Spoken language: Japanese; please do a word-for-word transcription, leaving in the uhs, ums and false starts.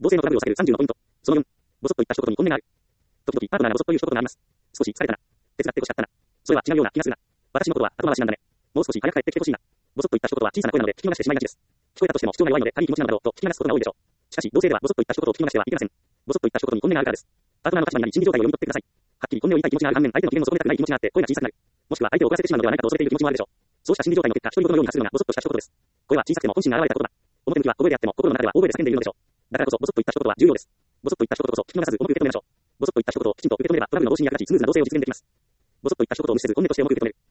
同性のトラブルを避けるさんじゅうのポイント。そのよん、ボソッと言った一言に本音がある。時々パートナーがボソッと言う一言があります。少し疲れたな。手伝ってほしかったな。それは違うような気がするな。私のことは後回しなんだね。もう少し早く帰ってきてほしいな。ボソッと言った一言は小さな声なので聞き逃してしまいがちです。聞こえたとしても主張が弱いので軽い気持ちなんだろうと聞き流すことが多いでしょう。しかし同性ではボソッと言った一言を聞き逃してはいけません。ボソッと言った一言に本音があるからです。パートナーの立場になり心理状態を読み取ってください。はっきり本音を言いたい気持ちがある反面、相手の機嫌を損ねたくない気持ちがあって声が小さくなる。もしくは相手を怒らせてしまうのではないかと恐れている気持ちもあるでしょう。そうした心理状態の結果、独り言のように発するのがボソッとした一言です。これは小さくても本心が現れた言葉。表向きは大声であっても心の中では大声で叫んでいるのでしょう。だからこそボソッと言った一言は重要です。ボソッと言った一言こそ聞き逃さず重く受け止めましょう。ボソッと言った一言をきちんと受け止めればトラブルの防止に役立ちスムーズな同棲を実現できます。ボソッと言った一言を無視せず本音として重く受け止める。